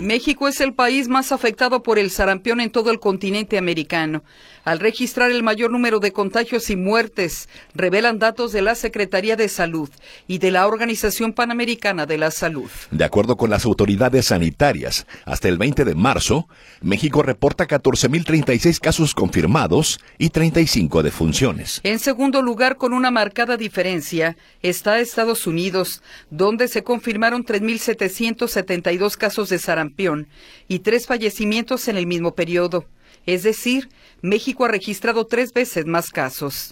México es el país más afectado por el sarampión en todo el continente americano, al registrar el mayor número de contagios y muertes, revelan datos de la Secretaría de Salud y de la Organización Panamericana de la Salud. De acuerdo con las autoridades sanitarias, hasta el 20 de marzo, México reporta 14.036 casos confirmados y 35 defunciones. En segundo lugar, con una marcada diferencia, está Estados Unidos, donde se confirmaron 3.772 casos de sarampión y 3 fallecimientos en el mismo periodo. Es decir, México ha registrado 3 veces más casos.